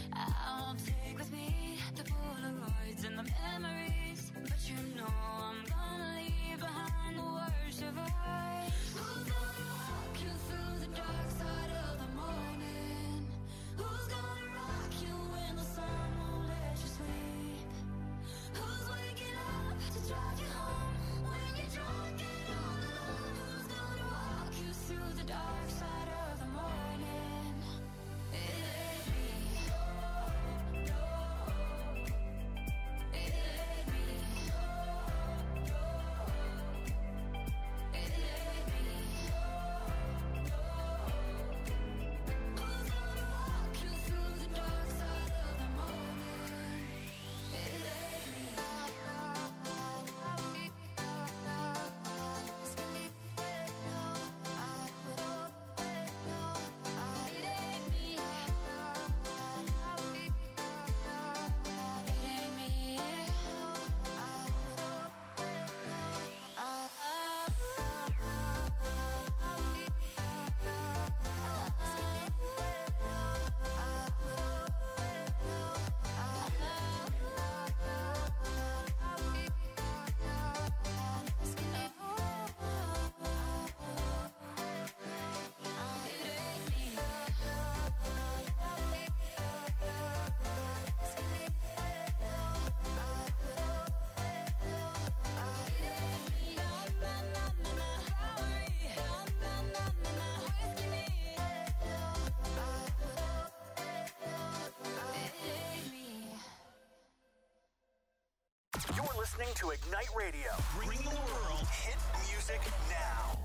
I'll take with me the Polaroids and the memories, but you know I'm gonna leave behind the worst of us. Who's gonna walk you through the dark side of the morning? Who's gonna rock you when the sun won't let you sleep? Who's waking up to drive you home when you're drunk and all alone? Who's gonna walk you through the dark side of the morning? It ain't me. No, it ain't me. No, it ain't me. Who's gonna walk you through the dark side of the morning? It ain't me. You're listening to Ignite Radio. Bring the world hit music now.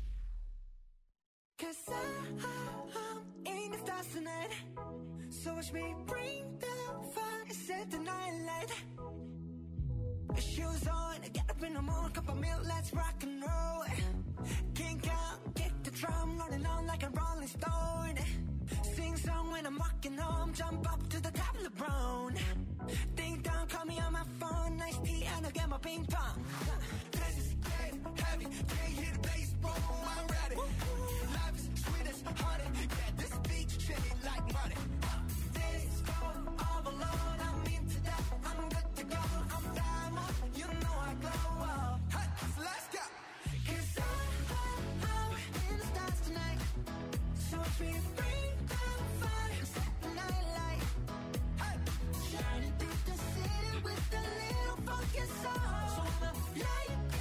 Cause I'm in the stars tonight. So watch me bring the fire, set the night light. Shoes on, get up in the morning, cup of milk, let's rock and roll. Kink out, kick the drum, rolling on like a rolling stone. Sing song when I'm walking home, jump up to the top of the brown. Ding dong, call me on my phone, nice tea and I'll get my ping pong. This is getting heavy, can't hear the bass, boom, I'm ready. Life is sweet as honey, yeah, this beat chain like money. This go all alone, I'm into that, I'm good to go, I'm diamond, you know I glow up. Hey, so let's go. Cause I'm in the stars tonight, so watch me bring the fire, set the night light. Hey, shining through the city with a little funky soul. So I'ma light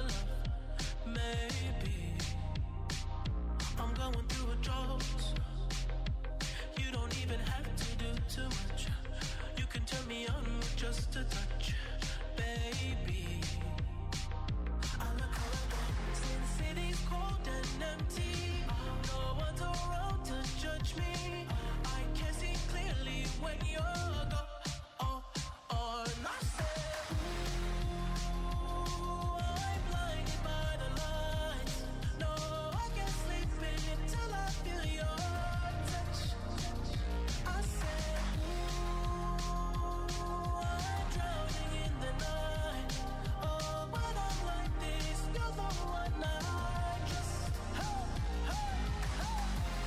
of love. Maybe I'm going through a drought. You don't even have to do too much. You can turn me on with just a touch, baby. I look around since city's cold and empty. No one's around to judge me. I can see clearly when you're gone. And I said, ooh, I'm blinded by the lights. No, I can't sleep until I feel your touch. I said, ooh, I'm drowning in the night. Oh, when I'm like this, you're the one I trust. Hey, hey, hey.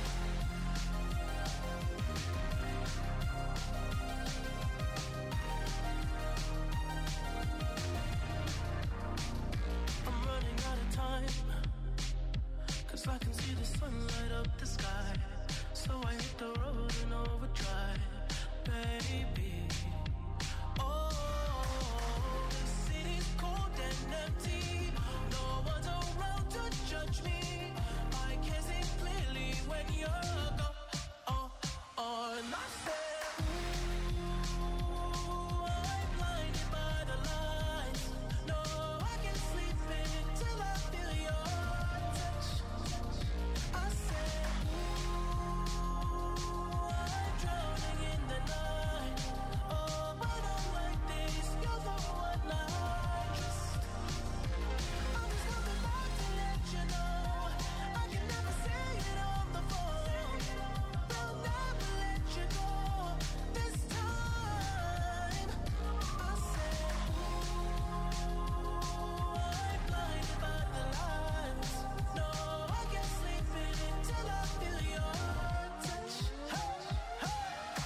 I'm running out of time, 'cause I can see the sun light up the sky. So I hit the road in overdrive, baby. Oh, the city's cold and empty. No one's around to judge me. I can see clearly when you're gone. And I said, ooh, I'm blinded by the lights. No, I can't sleep until I feel your touch. I said, ooh, I'm drowning in the night. Oh, when I'm like this, you're the one I trust. I was nothing but to let you know. I can never say it on the phone. They'll never let you go this time. I said, ooh, I'm blinded by the lights. No, I can't sleep until I feel your touch. Hey, hey,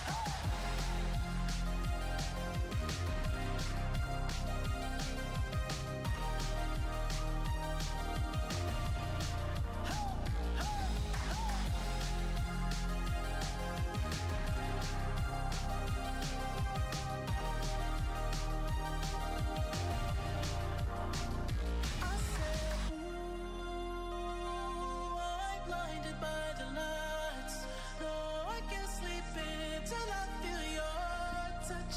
I said, ooh, I'm blinded by the lights. No, I can't sleep until I feel your touch.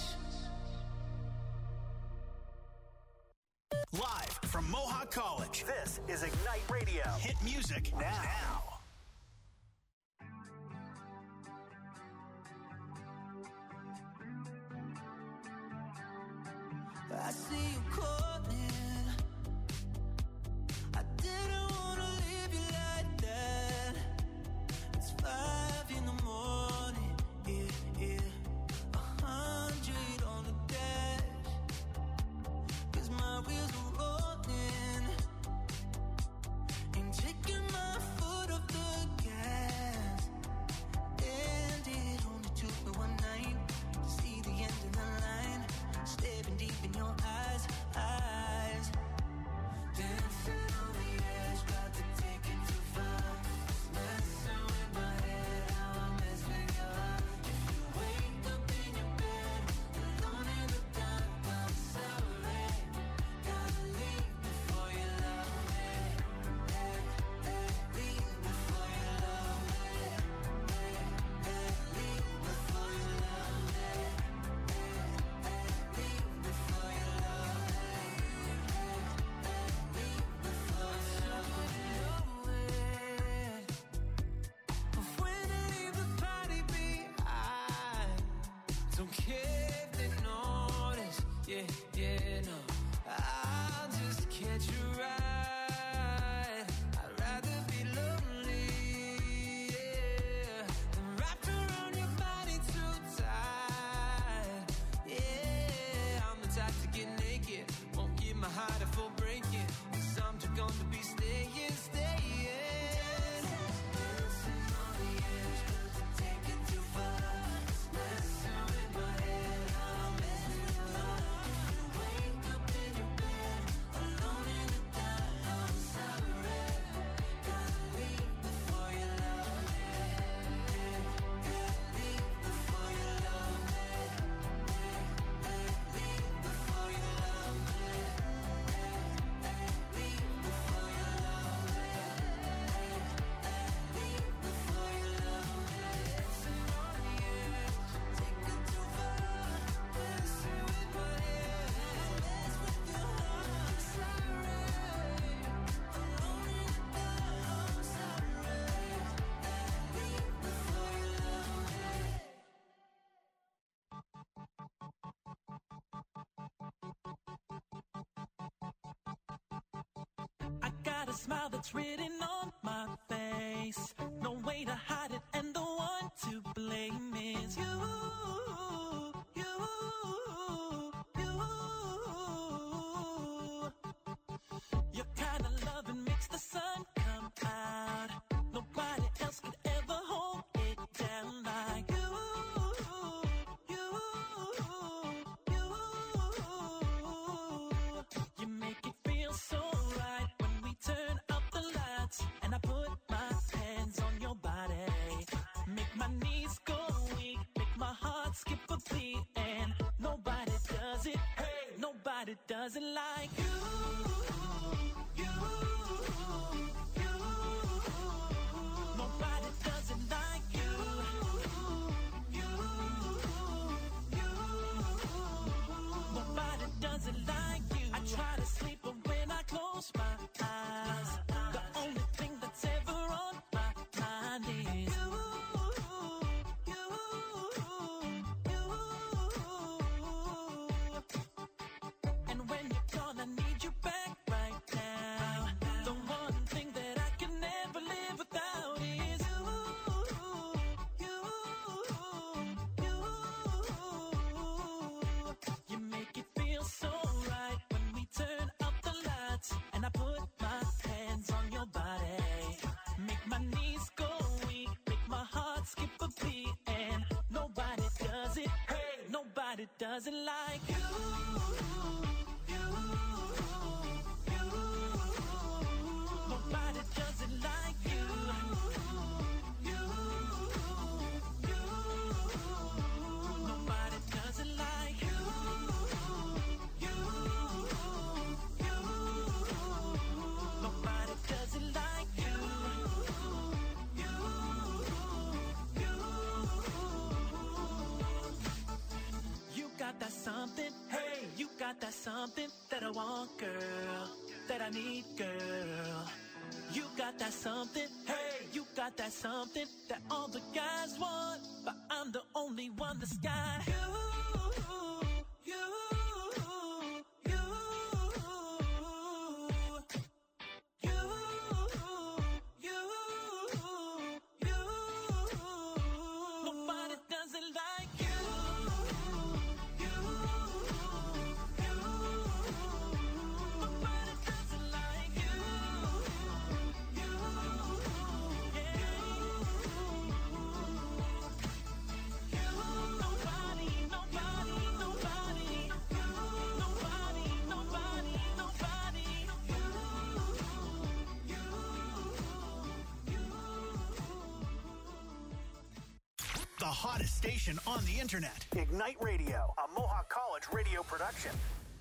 Live from Mohawk College, this is Ignite Radio. Hit music now. I see you calling. I didn't wanna leave you like that. It's 5 in the morning, yeah. 100 on the dash, 'cause my wheels are rolling. Ain't taking my foot off the gas. And it only took me one night to see the end of the line. Staring deep in your eyes. Dancing on the edge, got to take it too far. Messing with my head, how I mess with your heart. If you wake up in your bed, alone in the dark, I'm sorry. Gotta leave before you love me. Leave before you love me. Leave before you love me. Leave before you love me. Leave before you love me. But when I leave the party behind, don't care if they notice. Yeah, no. I'll just catch a ride. I'd rather be lonely, yeah, than wrapped around your body too tight. Yeah, I'm the type to get naked, won't give my heart a full breaking, 'cause I'm too gone to be staying. Dancing on the edge, got to take it too far. Messing with my head, how I mess with your heart. If you the smile that's written on my face. No way to hide it, and the one to blame is you. Your kind of loving makes the sun come out. Nobody else could ever hold it down like you. You make it feel so right when we turn up the lights and I put my hands on your body. Make my knees go weak, make my heart skip a beat, and nobody does it. Hey, nobody does it like you. Nobody does it like you. Nobody does it like you. I try to sleep, but when I close my eyes, the only thing that's ever on my mind is you. And when you're gone, I need you back right now. The one thing that I can never live without is you. You make it feel so right when we turn up the lights and I put my hands on your body. Make my knees go weak, make my heart skip a beat, and nobody does it. Hey, nobody does it like you. Nobody does it like you. Nobody does it like you. Nobody does it like you. You got that something, hey, you got that something that I want, girl, that I need, girl. You got that something, hey, you got that something that all the guys want, but I'm the only one that's got you. Nobody does it like you. Nobody does it like you. The hottest station on the internet. Ignite Radio, a Mohawk College radio production.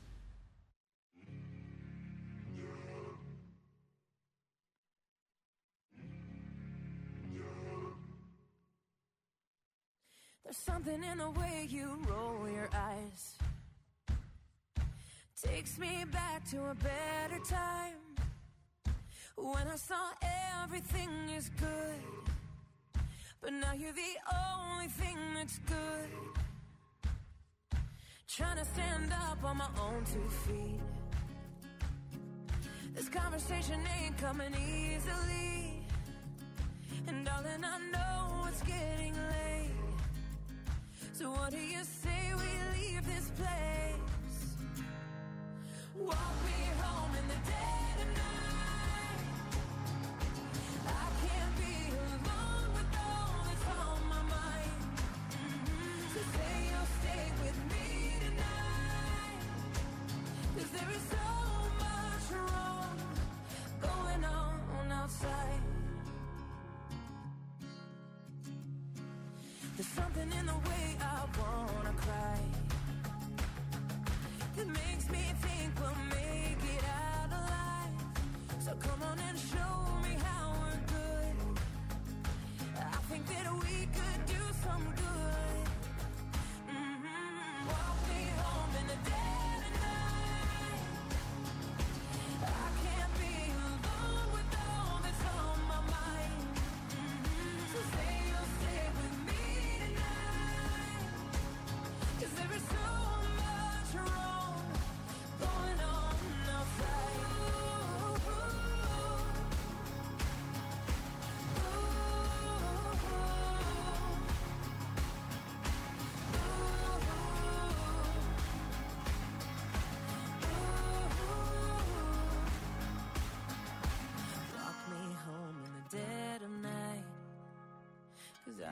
There's something in the way you roll your eyes. Takes me back to a better time, when I saw everything is good. But now you're the only thing that's good. Trying to stand up on my own 2 feet. This conversation ain't coming easily, and darling, I know it's getting late. So what do you say we leave this place? Walk me home in the dead of night. I can't be alone with all that's on my mind. So say you'll stay with me tonight, 'cause there is so much wrong going on outside. There's something in the way I wanna cry that makes me think we'll make it out alive. So come on and show me how we're good. I think that we could do some good. Walk me home in the dead of night. I can't be alone with all that's on my mind. So say you'll stay with me tonight, 'cause there is so much wrong going on outside.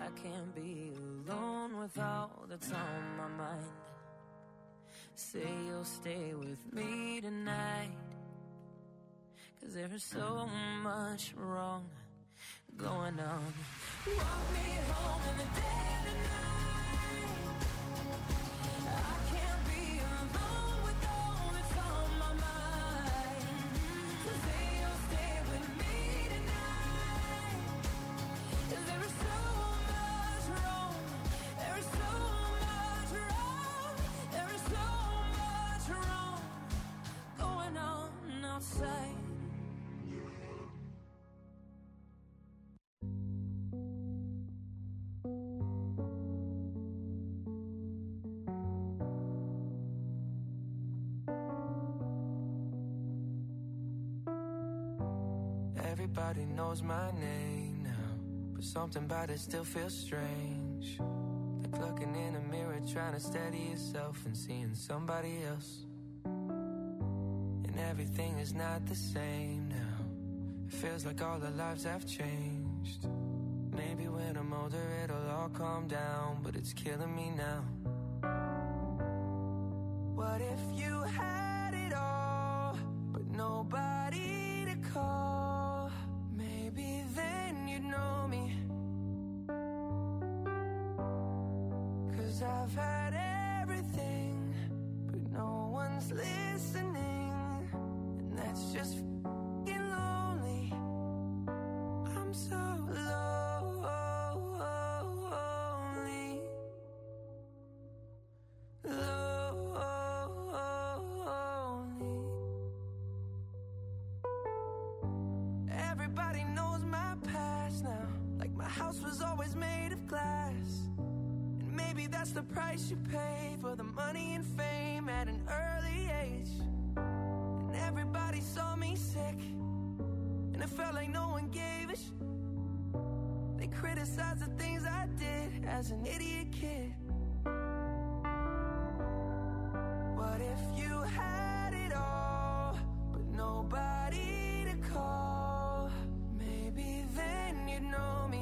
I can't be alone with all that's on my mind. Say you'll stay with me tonight, 'cause there's so much wrong going on. Walk me home in the dead of night. I can't be alone with all that's on my mind. So say you'll stay with me tonight, 'cause there is so much wrong. There is so much wrong. There is so much wrong going on outside. Everybody knows my name now, but something about it still feels strange. Like looking in a mirror, trying to steady yourself and seeing somebody else. And everything is not the same now. It feels like all our lives have changed. Maybe when I'm older it'll all calm down, but it's killing me now. What if you had it all, but nobody to call? Maybe then you'd know me. 'Cause I've had everything, but no one's listening. And that's just f***ing lonely. I'm so lonely. Lonely. Everybody knows my past now. Like my house was always made of glass. And maybe that's the price you pay for the money and fame at an early age. And everybody saw me sick, and it felt like no one gave a shit. They criticized the things I did as an idiot kid. What if you had it all, but nobody to call? Maybe then you'd know me.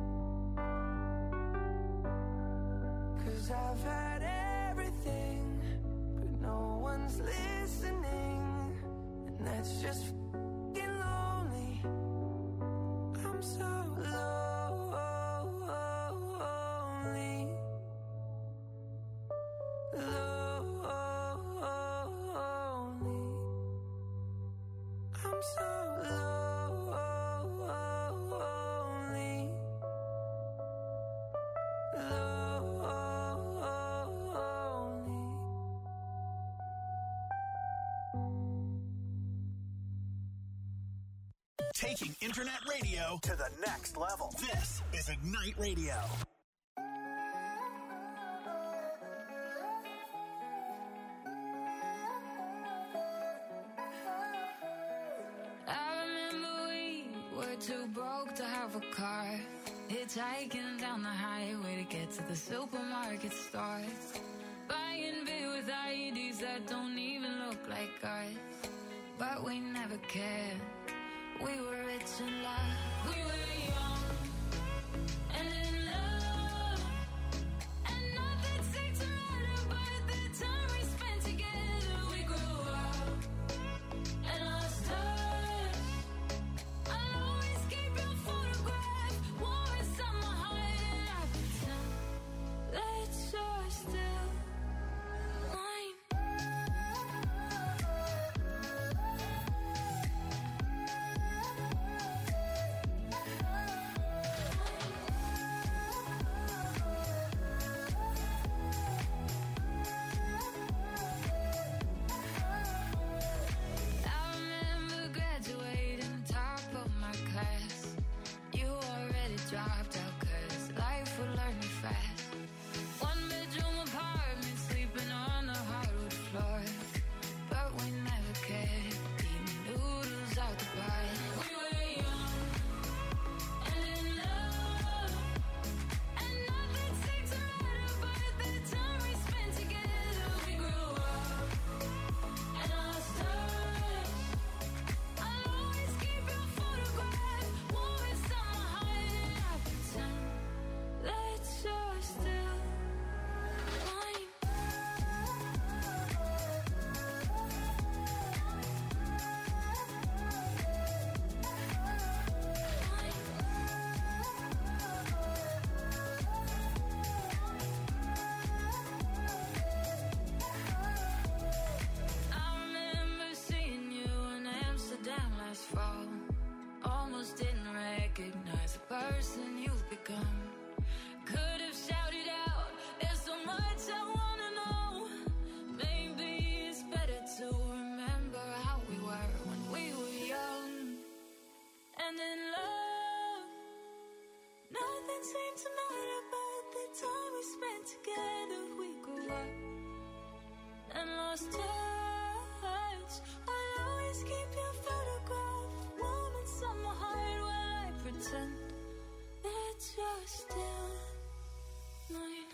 'Cause I've had everything, but no one's listening. And that's just f***ing lonely. I'm so lonely. Lonely. I'm so lonely. Lonely. Taking internet radio to the next level. This is Ignite Radio. I remember we were too broke to have a car, hitchhiking down the highway to get to the supermarket stores, buying beer with IEDs that don't even look like ours. But we never cared. We were rich in love. We were young and in love, and nothing seemed to matter but the time we spent together. We grew up and lost touch. I'll always keep your photograph warm inside my heart, and I pretend that you're still mine. stars fall. Almost didn't recognize the person you've become. Could have shouted out, there's so much I wanna know. Maybe it's better to remember how we were when we were young. And in love, nothing seemed to matter but the time we spent together. We grew up and lost touch. I'll always keep your photograph warm inside my heart while I pretend that you're still mine.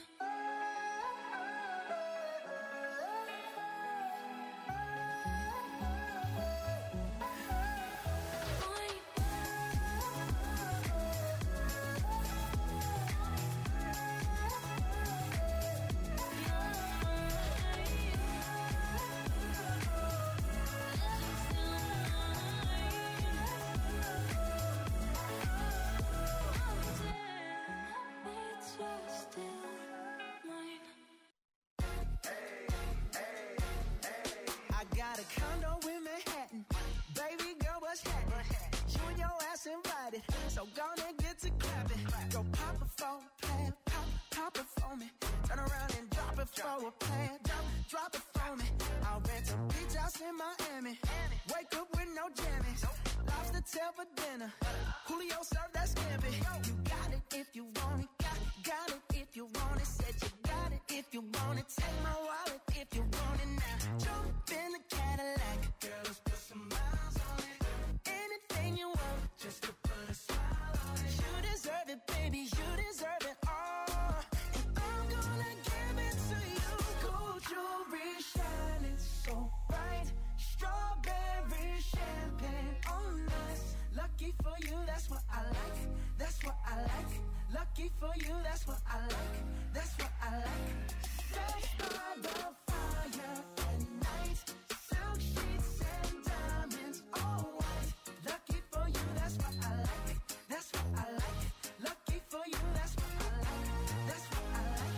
Invited, so gonna get to clapping. Go pop a phone, play, pop it for me. Turn around and drop it for a plan. Drop it for me. I'll rent a beach house in Miami. Wake up with no jammies. Lobster tail for dinner. Julio served that scampi. You got it if you want it. Got it if you want it. Said you got it if you want it. Take my wallet if you want it now. Jump in the Cadillac. Girl, let's put some miles on it. Anything you want, just to put a smile on it. You deserve it, baby, you deserve it all. And I'm gonna give it to you. Gold jewelry shining so bright. Strawberry champagne on us. Lucky for you, that's what I like. That's what I like. Lucky for you, that's what I like. That's what I like. Fresh by the fire at night. Silk sheets and diamonds, all white. Lucky for you, that's what I like. That's what I like. Lucky for you, that's what I like. That's what I like.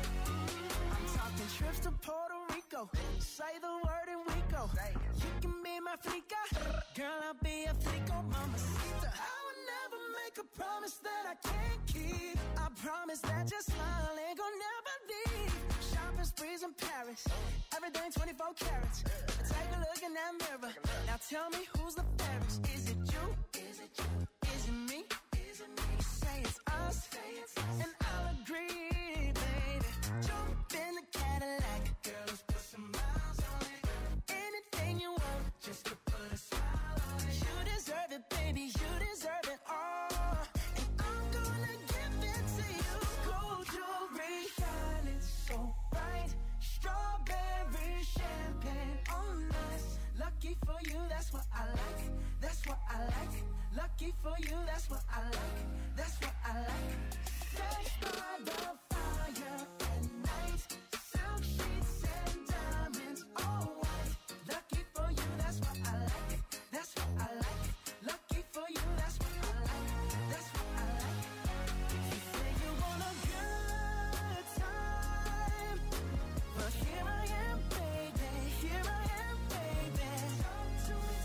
I'm talking trips to Puerto Rico. Say the word and we go. You can be my flica. Girl, I'll be a flico, mamacita. I would never make a promise that I can't keep. I promise that your smile ain't gonna never leave. Shopping sprees in Paris. Everything 24 carats. Take a look in that mirror. Now tell me who's the fairest. Is it you? Is it you? Is it me? Is it me? Say it's us. Say it's us. And I'll agree, baby. Jump in the Cadillac. Girl, let's put some miles on it. Anything you want, just to put a smile on it. You deserve it, baby. You deserve it all. And I'm gonna give it to you. Gold jewelry shining so bright. Strawberry champagne on us. Lucky for you, that's what I like. That's what I like. Lucky for you, that's what I like. That's what I like. Fresh by the fire at night. Silk sheets and diamonds, all white. Lucky for you, that's what I like. That's what I like. Lucky for you, that's what I like. That's what I like. You say you want a good time, but here I am, baby. Here I am, baby. Talk to me,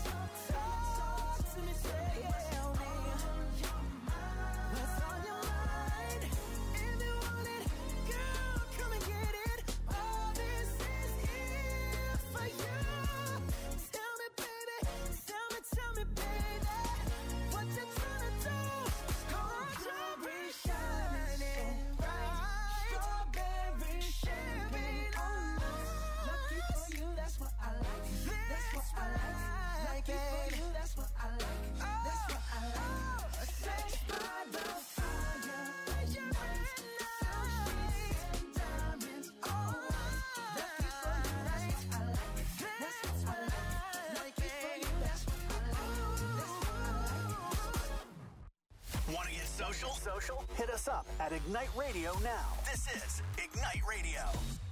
talk to me, tell me what's on your mind. If you want it, girl, come and get it. All this is here for you. Tell me, baby, tell me, baby, what you tryna do? Gold jewelry shining bright. Strawberry champagne on us. Lucky for you, that's what I like. That's what I like. Lucky for you, that's what I like. That's what I like. Fresh by the fire at night. Silk sheets and diamonds, all white. Lucky for you, that's what I like. That's what I like. Lucky for you, that's what I like. That's what I like. Want to get social? Hit us up at Ignite Radio now. This is Ignite Radio.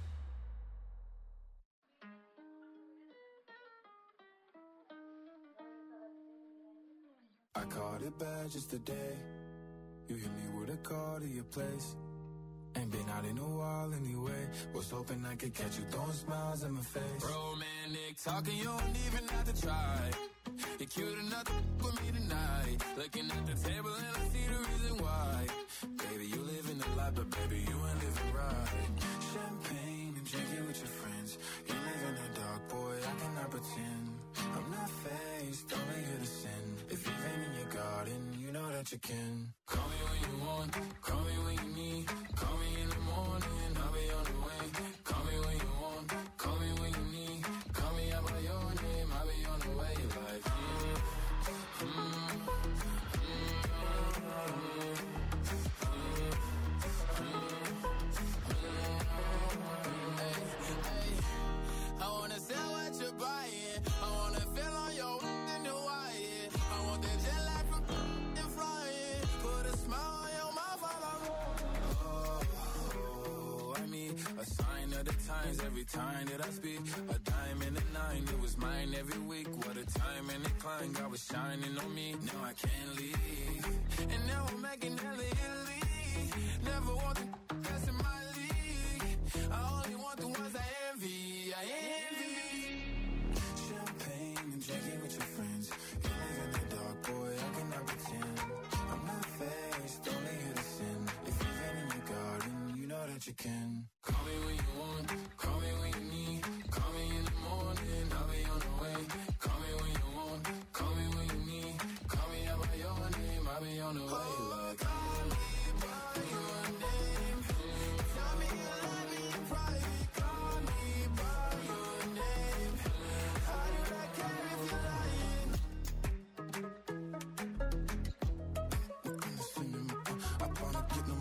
I caught it bad just today. You hit me with a call to your place. Ain't been out in a while anyway. Was hoping I could catch you throwing smiles in my face. Romantic talking, you don't even have to try. You're cute enough to with me tonight. Looking at the table and I see the reason why. Baby, you live in the life, but baby, you ain't living right. Champagne and drinking with your friends. You live in the dark, boy, I cannot pretend. I'm not faced, only here to sin. If you've been in your garden, you know that you can. Call me when you want, call me when you need. Call me in the morning, I'll be on the way. Call me when you want, call me when you need. Call me out by your name, I'll be on the way. Like, I wanna sell what you're buying. I wanna feel on your in the wire. I want that jet lag from and flying. Put a smile on your mouth while I'm I mean, a sign of the times every time that I speak. A dime and a nine, it was mine every week. What a time and a climb, God was shining on me. Now I can't leave, and now I'm making hella Italy. Never want the best in my league. I only want the ones I envy. I envy. Champagne and drinking with your friends. You live in the dark, boy, I cannot pretend. I'm not faced, only here to sin. If you've been in your garden, you know that you can. Call me when you want, call me when you need. Call me in the morning, I'll be on the way. Call me when you want, call me when you need. Call me out by your name, I'll be on the way. Like, call me by your name. Tell me you love me in private. Call me by your name. How do I care if you're lying? I wanna get them.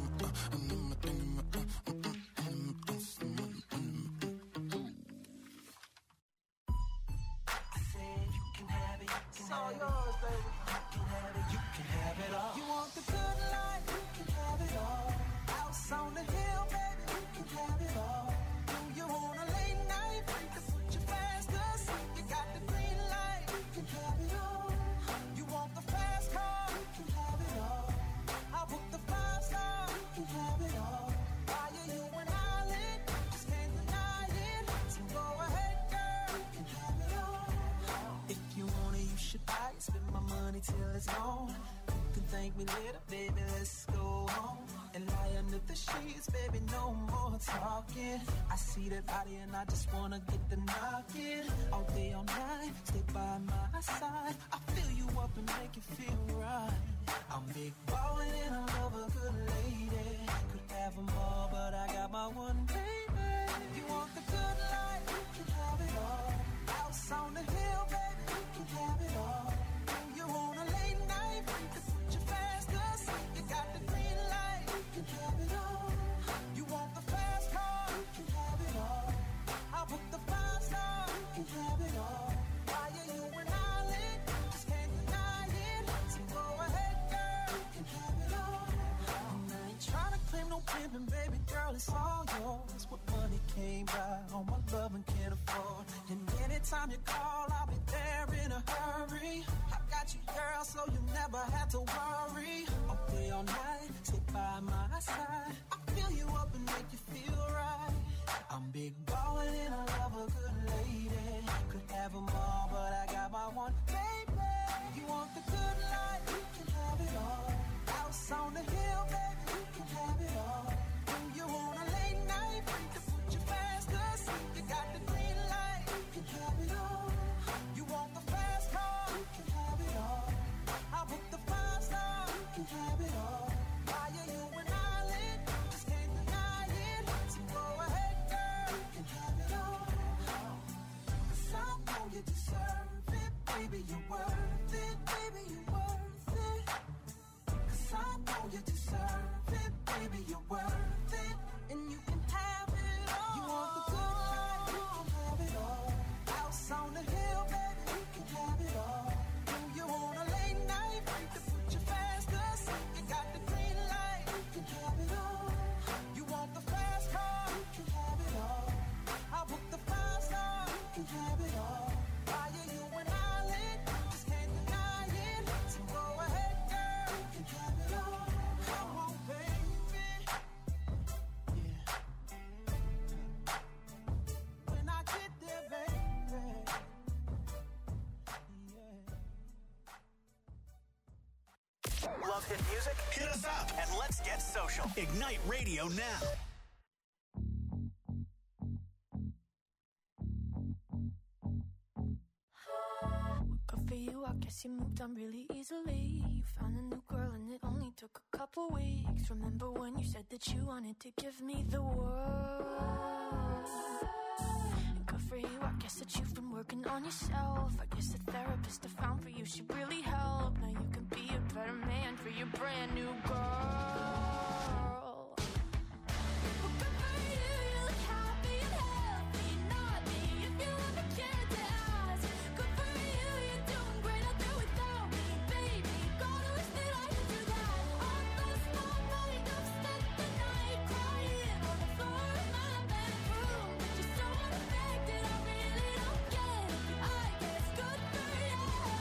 It's all yours, baby. You can have it, you can have it all. You want the good life, you can have it all. House on the hill, baby, you can have it all. You want a late night, to put you fast asleep. You got the green light, you can have it all. You want the fast car, you can have it all. I'll book the 5-star, you can have it all. Why are you an island? Just can't deny it. So go ahead, girl, you can have it all. If you want it, you should buy it. Spend my money till it's gone. You can thank me later, baby, let's go home. And lie under the sheets, baby, no more talking. I see that body and I just wanna get the knocking. All day, all night, stay by my side. I fill you up and make you feel right. I'm big ballin' and I love a good lady. Could have them all, but I got my one baby. You want the good life, you can have it all. House on the hill, baby, you can have it all. You want a late night, to put you fast asleep. You got the green light, you can have it all. You want the fast car, you can have it all. I'll book the 5-star, you can have it all. Why are you an island? Just can't deny it. So go ahead, girl, you can have it all. And I ain't trying to claim no pimpin', baby girl, it's all yours. What money came by, all my love and can't afford. And anytime you call, I'll be there in a hurry. I got you, girl, so you never have to worry. All day, all night, stay by my side. I fill you up and make you feel right. I'm big ballin' and I love a good lady. Could have them all, but I got my one baby. You want the good life, you can have it all. House on the hill, baby, you can have it all. When you want a late night, to put you fast asleep. You got the green light, you can have it all. You want the fast car, you can have it all. I'll book the 5-star, you can have it all. Why are you an island? Just can't deny it. So go ahead, girl, you can have it all. 'Cause I know you deserve it, baby, you're worth it, baby, you're worth it. 'Cause I know you deserve it, baby, you're worth it. And you can have it all. You want the good life, you can have it all. House on the hill, baby, you can have it all. When you want a late night, to put you fast asleep. You got the green light, you can have it all. You want the fast car, you can have it all. I'll book the 5-star, you can have it all. Why are you an island? Just can't deny it. So go ahead, girl, you can have it all. Come on, baby. Yeah. Love hit music? Hit us up and let's get social. Ignite Radio now. Good for you, I guess you moved on really easily. You found a new girl and it only took a couple weeks. Remember when you said that you wanted to give me the world? And good for you, I guess that you've been working on yourself. I guess the therapist I found for you should really help. Now you can be a better man for your brand new girl. Well, good for you, you look happy and healthy. Not me, if you ever cared to ask. Good for you, you're doing great out there without me, baby. Gotta wish that I could do that. I lost my mind, I've spent the night crying on the floor of my bedroom. But you're so unaffected, I really don't get it. I guess good for you.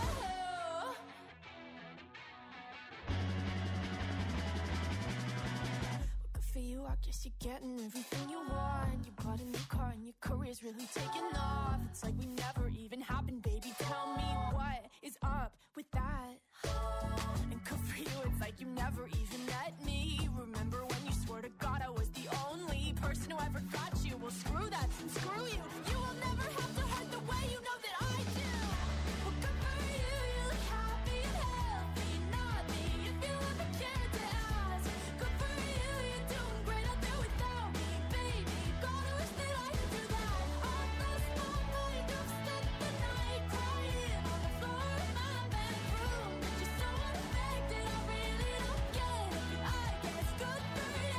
Well, good for you, I guess you're getting everything you want. You bought a new car and your career's really taking off. It's like we never even happened, baby. Tell me what is up with that? And good for you, it's like you never even met me. Remember when you swore to God I was the only person who ever got you? Well, screw that and screw you. You will never have to hurt the way you know that I do. Well, good for you, you look happy and healthy. Not me, if you ever cared to ask. Good for you, you're doing great out there without me, baby. Gotta wish that I could do that. I lost my mind, I've spent the night crying on the floor of my bedroom. But you're so unaffected, I really don't get it. I guess good for you.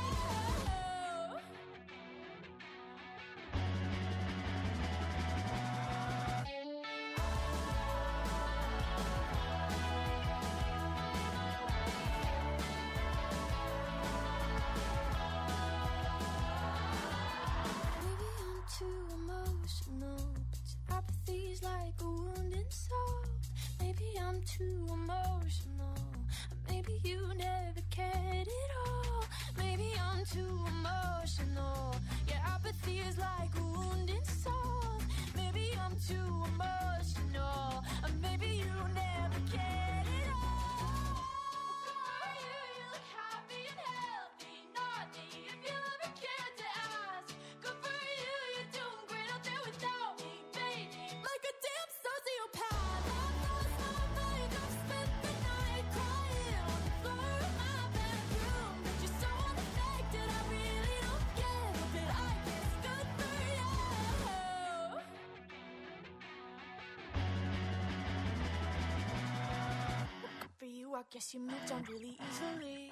Maybe I'm too emotional, but your apathy's like a wounded soul. Maybe I'm too emotional, maybe you never cared at all. Maybe I'm too emotional, your apathy is like a wounded soul. Maybe I'm too emotional, maybe you never cared at all. You look happy and healthy, not me, if you ever cared to ask. Good for you, you're doing great out there without me, baby. Like a damn sociopath. I lost my mind, I've spent the night crying on the floor of my bedroom. But you're so unaffected, I really don't get it. But I guess good for you. Good for you, I guess you moved on really easily.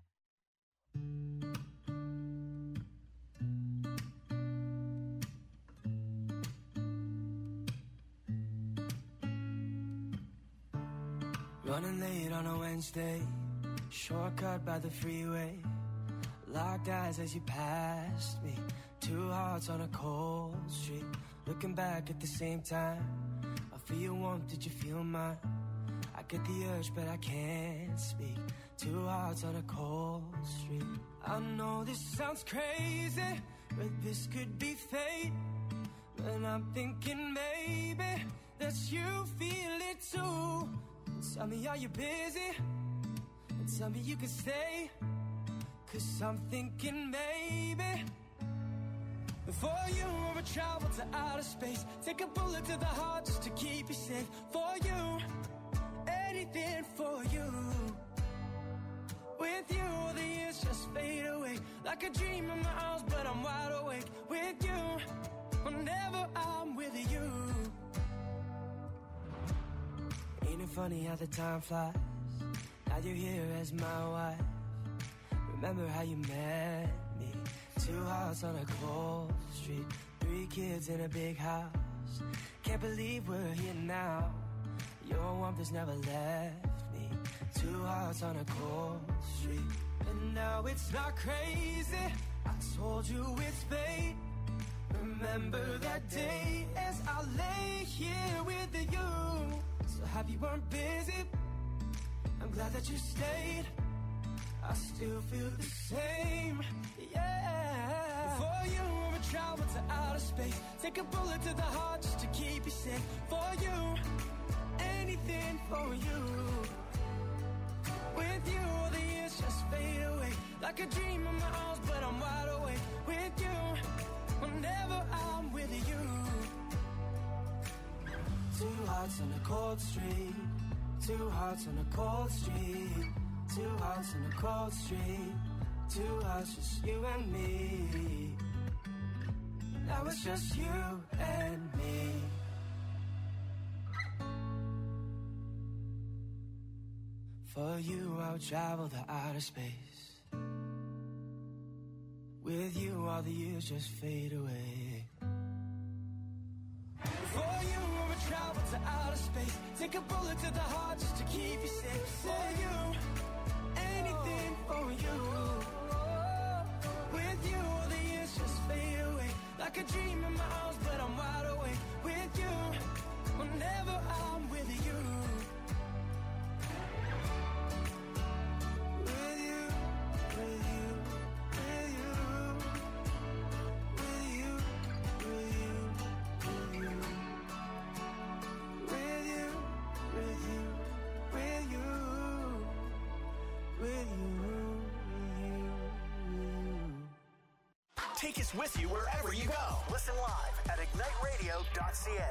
Running late on a Wednesday, shortcut by the freeway. Locked eyes as you passed me. Two hearts on a cold street. Looking back at the same time. I feel your warmth, did you feel mine? I get the urge, but I can't speak. Two hearts on a cold street. I know this sounds crazy, but this could be fate. And I'm thinking maybe that you feel it too. Tell me, are you busy? And tell me you can stay. Cause I'm thinking maybe for you I travel to outer space. Take a bullet to the heart just to keep you safe. For you, anything for you. With you, the years just fade away. Like a dream in my arms, but I'm wide awake. With you, whenever I'm with you. Ain't it funny how the time flies? Now you're here as my wife. Remember how you met me? Two hearts on a cold street. 3 kids in a big house. Can't believe we're here now. Your warmth has never left me. Two hearts on a cold street. And now it's not crazy. I told you it's fate. Remember that day as I lay here with you. So happy you weren't busy. I'm glad that you stayed. I still feel the same, yeah. For you, I would travel to outer space. Take a bullet to the heart just to keep you safe. For you, anything for you. With like a dream of my own, but I'm wide awake with you whenever I'm with you. Two hearts on a cold street, two hearts on a cold street, two hearts on a cold street, two hearts, just you and me. Now it's just you and me. For you I'll travel the outer space. With you all the years just fade away. For you I would travel to outer space. Take a bullet to the heart just to keep you safe. For you, anything for you. With you all the years just fade away. Like a dream in my arms, but I'm wide awake with you whenever I'm with you. With you, with you, with you, with you, with you, with you, with you, with you, with you, with you. Take us with you wherever you go. Listen live at igniteradio.ca.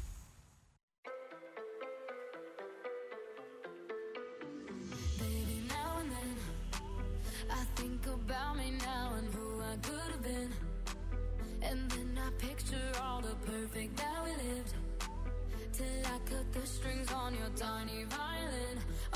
Baby, now and then I think about me now and who I could have been. And then I picture all the perfect that we lived. Till I cut the strings on your tiny violin.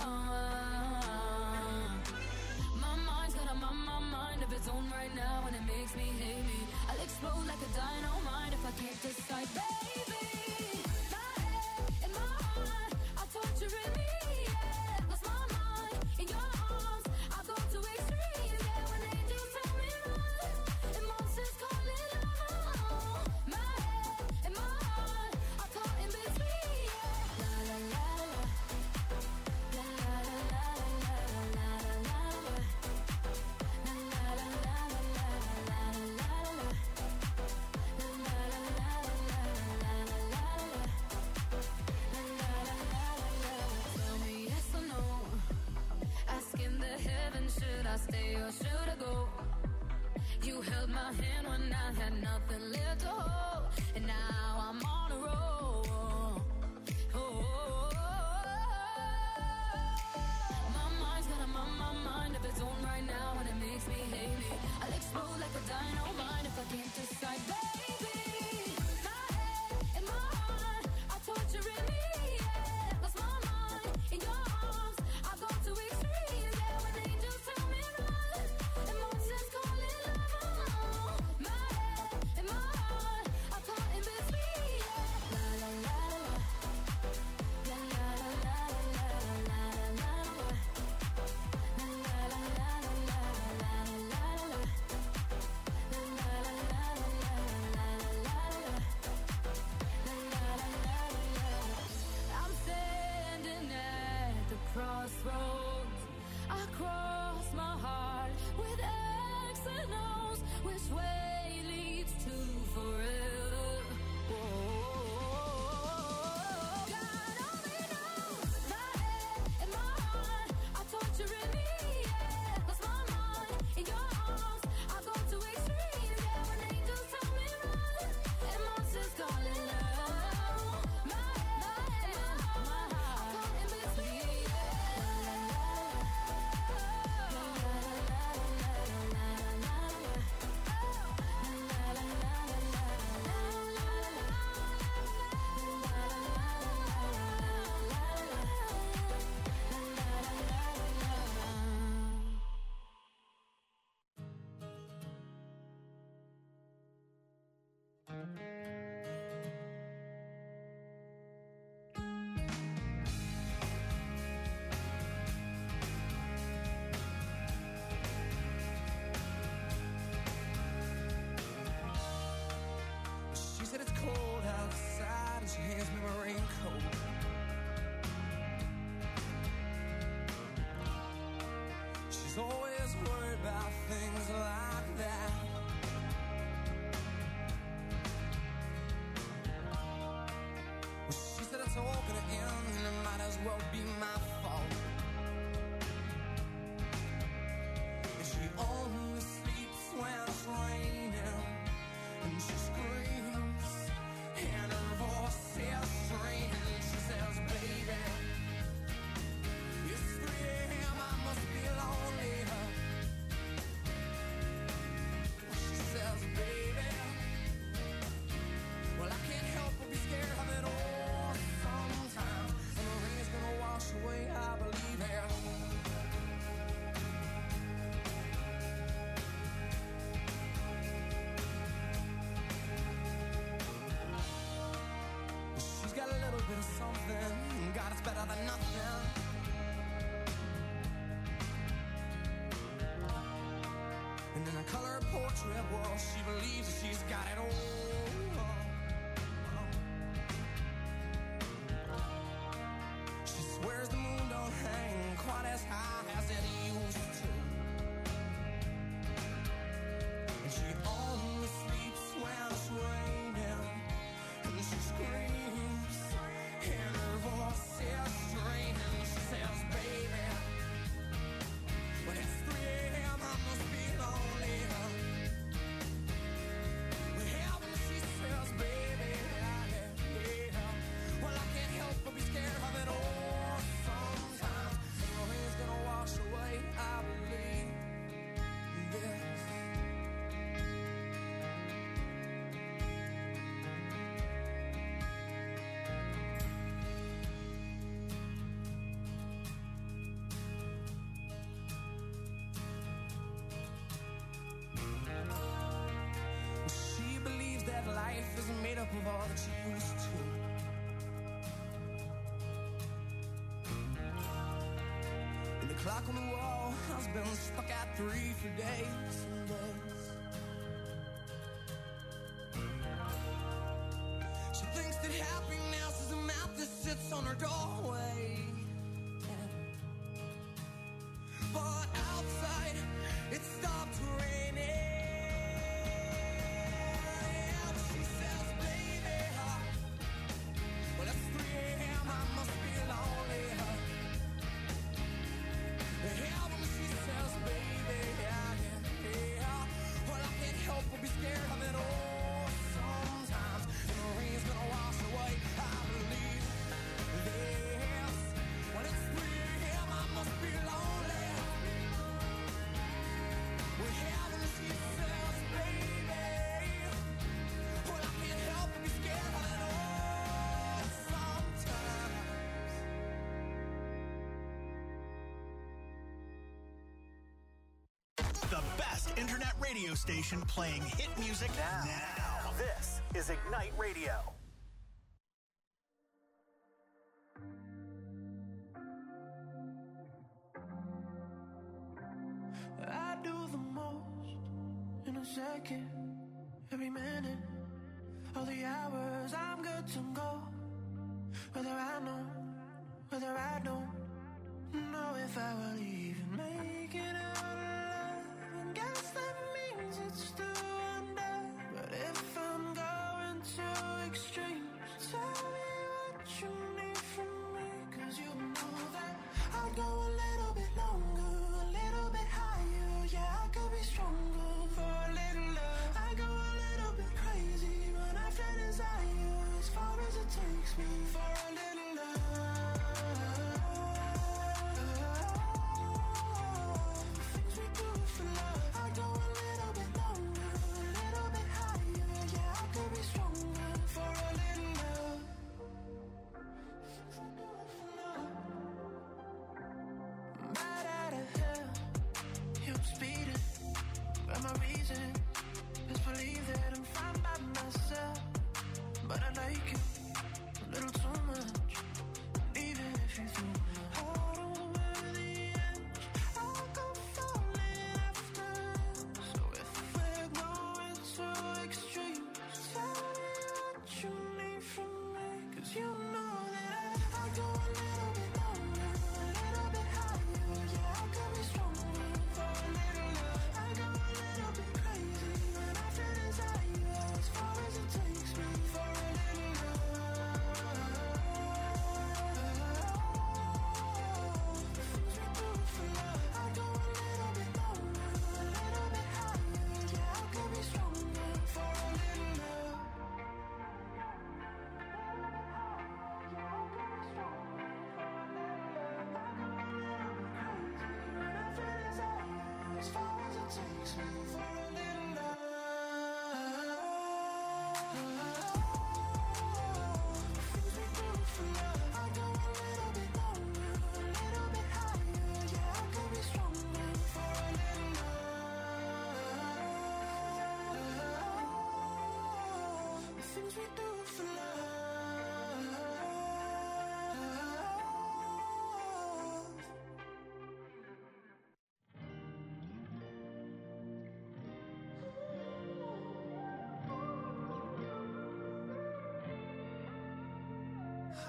My mind's got a mind of its own right now, and it makes me hate me. I'll explode like a dynamite if I can't decide, baby. My head and my heart are torturing me, yeah. Lost my mind in your arms, I go to extremes, yeah. When angels tell me run, and monsters call it love. My head and my heart are caught in between, yeah. La la la la, la la la la, la la la la. Should I stay or should I go? You held my hand when I had nothing left to hold, and now I'm on a roll. My mind's got a mind of its own right now, and it makes me hate me. I'll explode like a dynamite if I can't decide, baby. My head and my heart are torturing me, yeah. Lost my mind in your arms, I go to extremes, yeah. When angels tell me run, and monsters call it love. My head and my heart are caught in between, yeah. La la la la, la la la la, la la la la, la la la la, la la la la. I'm standing at the crossroads. I cross my heart with X and O's. Which way leads to forever? God only knows. My head and my heart are torturing me, yeah. Lost my mind in your arms, I go to extremes, yeah. When angels tell me run, and monsters call it love. My head and my heart are caught in between, She said it's cold outside and she hands me my raincoat. She's always worried about things like that. Well, she said it's all gonna end and it might as well be my fault. And she something. God, it's better than nothing. And in a color portrait wall, she believes that she's got it all. She swears the moon don't hang quite as high as it used to. And she only sleeps when it's raining. And she screams, and her voice is straining. She says, baby, when it's 3 a.m. I must be lonely. But heaven, she says, baby, well, I can't help but be scared of it all. Sometimes the rain's gonna wash away, I believe this. She believes that life isn't made up of all that she used to. And the clock on the wall has been stuck at 3 for days and days. She thinks that happiness is a map that sits on her doorway. But outside, it stopped raining. She says, baby, well, it's 3 a.m. I must be lonely. Heaven, she says, baby, well, I can't help but be scared of it all. Sometimes the rain's gonna wash away, I believe this. When it's 3 a.m. I must be lonely. Well, heaven, she says, baby, well, I can't help but be scared of it all. Sometimes. The best internet radio station playing hit music now. This is Ignite Radio. I do the most in a second, every minute, all the hours I'm good to go. Whether I know, whether I don't know if I will even make it out alive. And guess that means it's still under. But if I'm going to extremes, tell me what you need from me. 'Cause you know that I'll go a little bit longer, a little bit higher. Yeah, I could be stronger for a little love. I go a little bit crazy when I feel desire, as far as it takes me for a little love. Things we do for love. I go a little bit longer, a little bit higher. Yeah, I could be stronger for a little love. Right out of hell, you're speeding. But my reason is believe that I'm fine by myself. But I like you a little too much.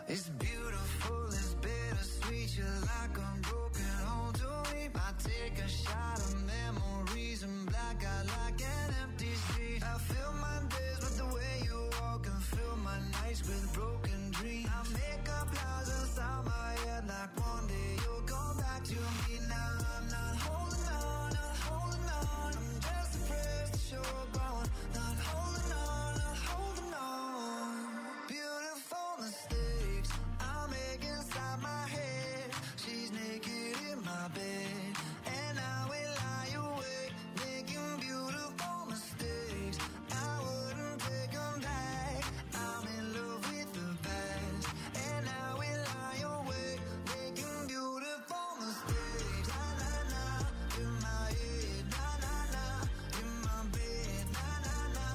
It's beautiful, it's bittersweet. You're like a broken home to me. Might take a shot of memories and black out like an empty street. I fill my days with the way you walk and fill my nights with broken dreams. I make up lies inside my head like one day you'll come back to me. Now I'm not holding on, not holding on. I'm just afraid to show up on. Not holding on, not holding on. Beautiful mistakes I make inside my head. She's naked in my bed, and I will lie awake, making beautiful mistakes. I wouldn't take them back. I'm in love with the past, and I will lie awake, making beautiful mistakes. Na na na, in my head, na na na, in my bed, na na na,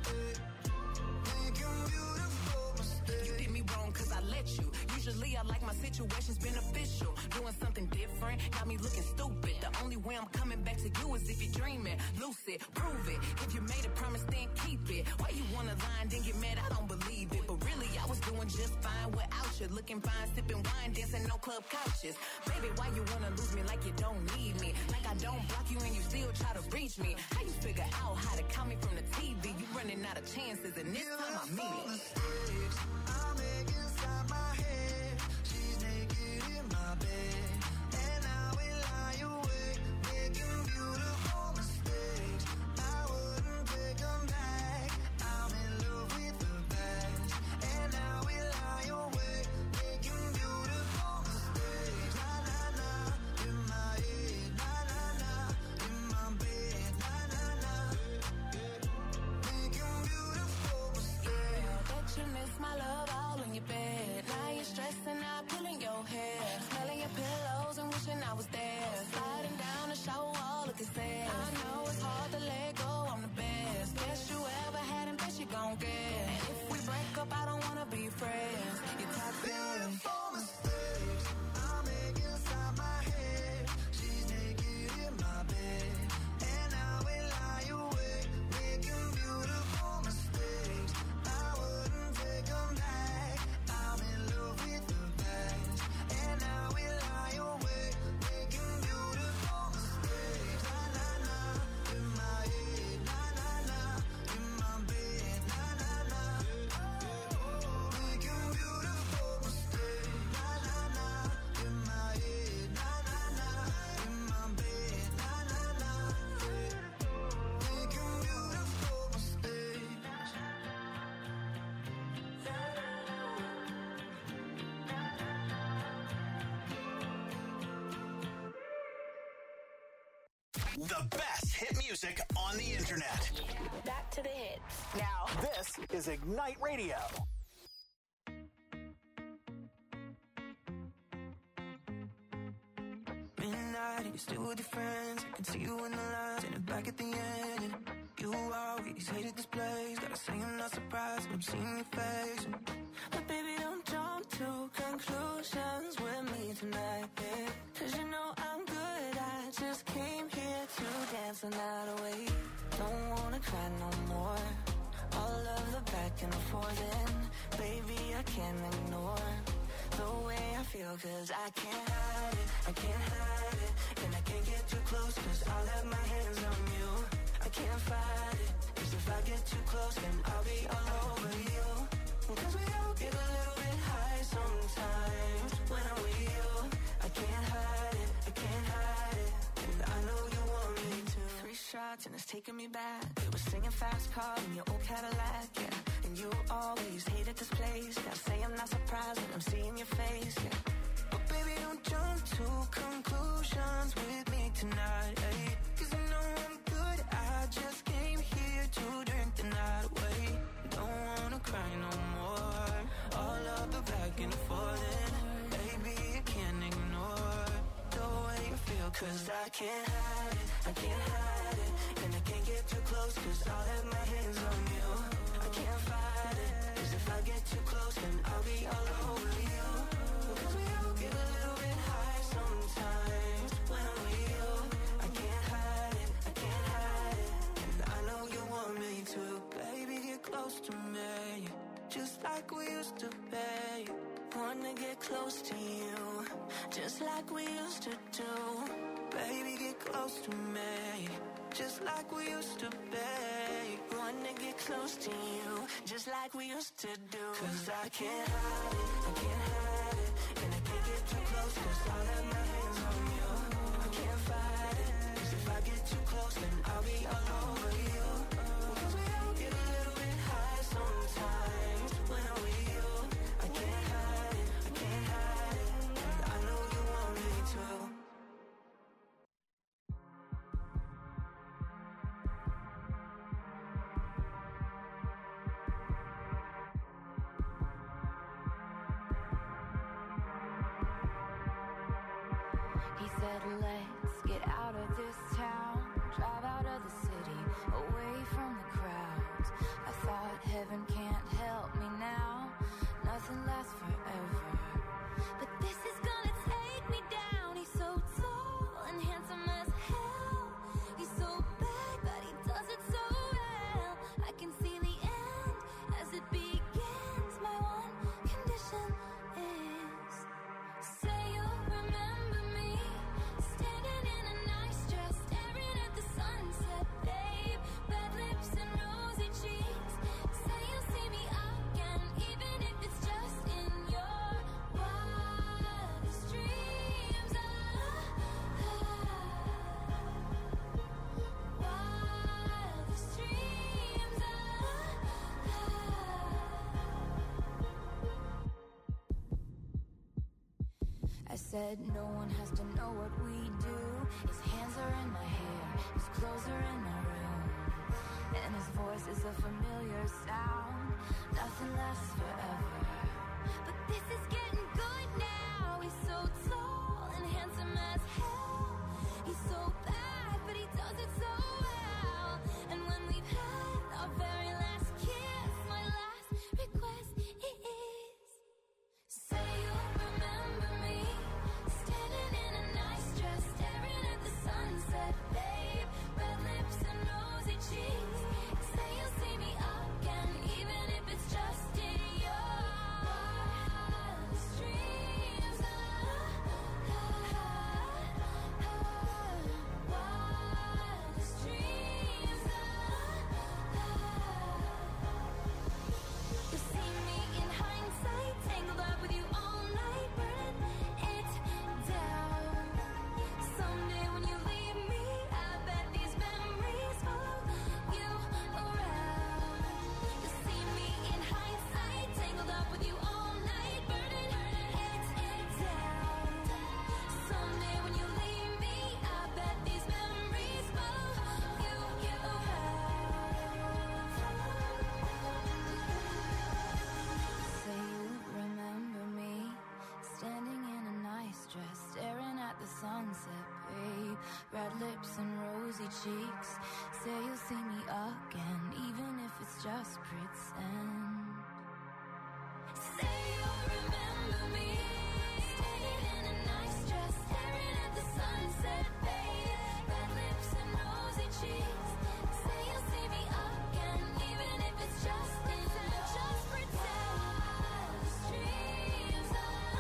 making beautiful mistakes. You did me wrong cause I let you. Usually I like my situations beneficial. Doing something different, got me looking stupid. The only way I'm coming back to you is if you're dreaming. Lucid, prove it. If you made a promise, then keep it. Why you wanna lie and then get mad? I don't believe it. But really, I was doing just fine without you. Looking fine, sipping wine, dancing on club couches. Baby, why you wanna lose me like you don't need me? Like I don't block you and you still try to reach me. How you figure out how to call me from the TV? You running out of chances and this time I mean it. Mistakes I make inside my head. She's naked in my bed, and I will lie awake, making beautiful mistakes. I wouldn't take them back. I'm in love with the past, and I will lie awake, making beautiful mistakes. Na na na, in my head, na na na, in my bed, na na na, making beautiful mistakes. Bet you miss my love all in your bed. Now you're stressing out, pulling your hair, smelling your pillows and wishing I was there. Sliding down the shower wall, looking sad. I know it's hard to let go, I'm the best. Best you ever had and best you gon' get. And if we break up, I don't wanna be friends. You're toxic. Beautiful mistakes I make inside my head. She's naked in my bed, and I will lie awake, making beautiful mistakes. I wouldn't take them back. I'm in love with the past, and I will lie awake, making beautiful mistakes. Na na na, in my head, na na na, in my bed, na na na, making beautiful mistakes. Na na na, in my head, na na na, in my bed, na na na, making beautiful mistakes. The best hit music on the internet. Back to the hits. Now, this is Ignite Radio. Midnight, you're still with your friends. I can see you in the lines and back at the end. You always hated this place. Gotta say I'm not surprised when I'm seeing your face. But baby, don't jump to conclusions with me tonight, yeah. Cause you know I'm good. I just came here to dance the night away. Don't wanna cry no more. All of the back and forth, and baby, I can't ignore the way I feel, cause I can't hide it, I can't hide it. And I can't get too close, cause I'll have my hands on you. I can't fight it, cause if I get too close, then I'll be all over you. Cause we all get a little bit high sometimes when I'm with you. I can't hide it, I can't hide it. And I know you want me to. 3 shots and it's taking me back. We were singing fast car in your old Cadillac, yeah. And you always hated this place. Gotta say I'm not surprised when I'm seeing your face, yeah. But baby, don't jump to conclusions with me tonight, eh? Cause you know I'm good. I just came here to drink the night away. Don't wanna cry no more. All of the back and forth, and baby, I can't ignore the way you feel, cause I can't hide it, I can't hide it. And I can't get too close, cause I'll have my hands on you. I can't fight it, cause if I get too close, then I'll be all over you. Cause we all get a little bit high sometimes when I'm with you. I can't hide it, I can't hide it. And I know you want me to. Baby, get close to me, just like we used to be. Wanna get close to you, just like we used to do. Baby, get close to me, just like we used to be. Wanna get close to you, just like we used to do. Cause I can't hide it, I can't hide it. And I can't get too close, cause I'll have my hands on you. I can't fight it, cause if I get too close, then I'll be all over you. Cause we all get a little bit high sometimes when I'm with you. I can't hide it, I can't hide it. And I know you want me to. He said, let's get out of this town, drive out of the city, away from the crowds. I thought heaven can't help me now, nothing lasts forever. But this is gonna take me down. He's so tall and handsome as hell. He's so bad, but he does it so well. I can see the end as it begins. My one condition is, say you'll remember me, standing in a nice dress, staring at the sunset, babe. Red lips and rosy cheeks. Say you'll see me again, even if it's just in your wildest dreams. Wildest dreams. I said no one has to know what we do. His hands are in my hair, his clothes are in my room, and his voice is a familiar sound. Nothing lasts forever, but this is getting good now. He's so tall and handsome as hell. He's so bad, but he does it so well. And when we've had our very last kiss, my last request is, say you'll remember me, standing in a nice dress, staring at the sunset, babe. Red lips and rosy cheeks. Say you'll see me again, even if it's just in your wildest dreams. Wildest dreams. You see me in hindsight, tangled up with you all night, burning it down. Someday when you leave me, I bet these memories follow you around. You see me in hindsight, tangled up with you all night, burning it down. Someday when you leave me, I bet these memories follow you around. Say you remember me, standing in a nice dress, staring at the sunset, babe. Red lips and rosy cheeks. Say you'll see me again, even if it's just pretend. Say you'll remember me, standing in a nice dress, staring at the sunset, babe. Red lips and rosy cheeks. Say you'll see me again, even if it's just pretend. Dreams.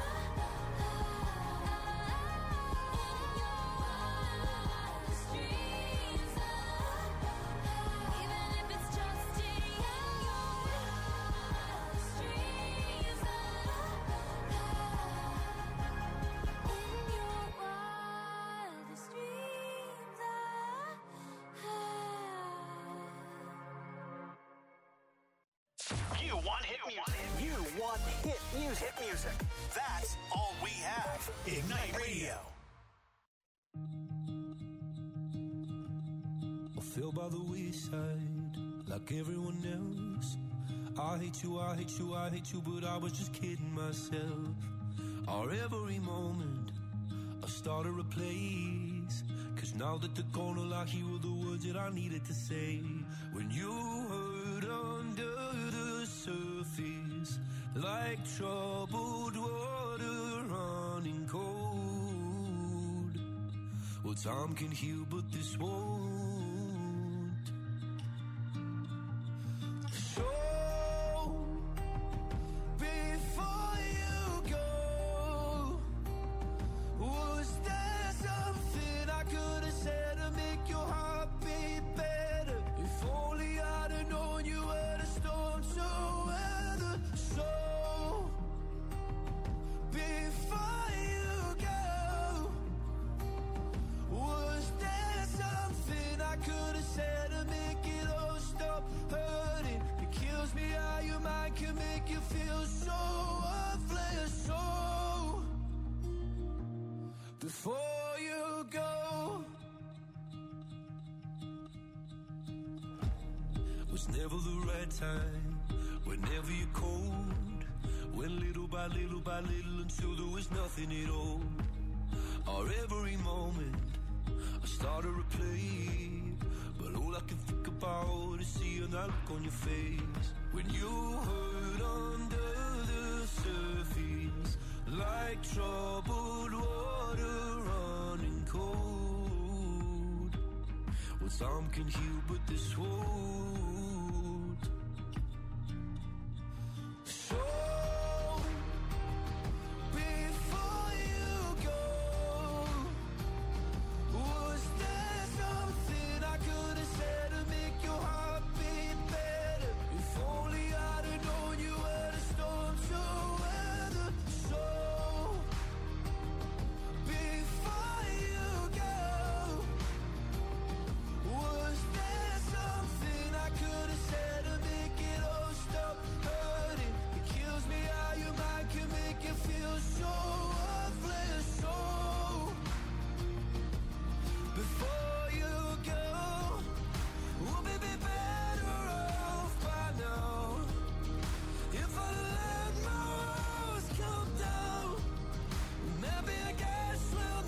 Wildest dreams. Even if it's just in your wildest dreams. In your wildest dreams. You want hit music. You want hit music. Hit music. That's all we have. Ignite Radio. I feel by the wayside like everyone else. I hate you, I hate you, I hate you, but I was just kidding myself. Our every moment I started a place, 'cause now that they're gone, all I hear were the words that I needed to say. When you hurt under the surface, like troubled water running cold. Well, time can heal, but this won't. So, before you go, before you go. Was never the right time, whenever you're cold. Went little by little by little until there was nothing at all. Or every moment I start to replay, but all I can think about is seeing that look on your face. When you hurt under the surface, like troubled water running cold. Well, time can heal, but this won't.